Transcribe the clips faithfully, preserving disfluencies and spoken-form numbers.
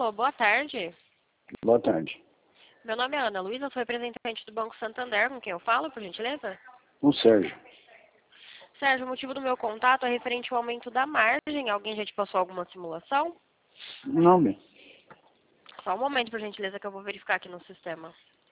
Alô, boa tarde. Boa tarde. Meu nome é Ana Luísa, sou representante do Banco Santander, com quem eu falo, por gentileza? O Sérgio. Sérgio, o motivo do meu contato é referente ao aumento da margem. Alguém já te passou alguma simulação? Não, bem. Só um momento, por gentileza, que eu vou verificar aqui no sistema.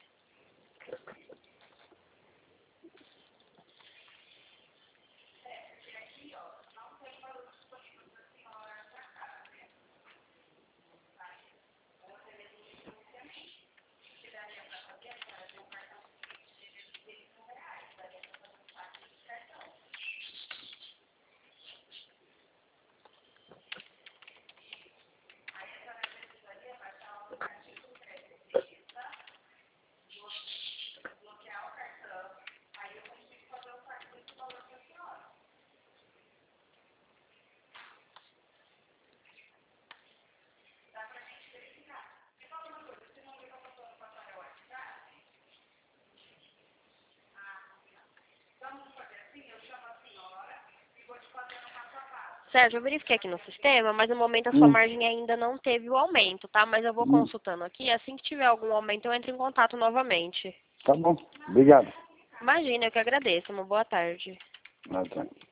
Sérgio, eu verifiquei aqui no sistema, mas no momento a sua Hum. margem ainda não teve o aumento, tá? Mas eu vou Hum. consultando aqui. Assim que tiver algum aumento, eu entro em contato novamente. Tá bom. Obrigado. Imagina, eu que agradeço. Uma boa tarde. Ah, tá.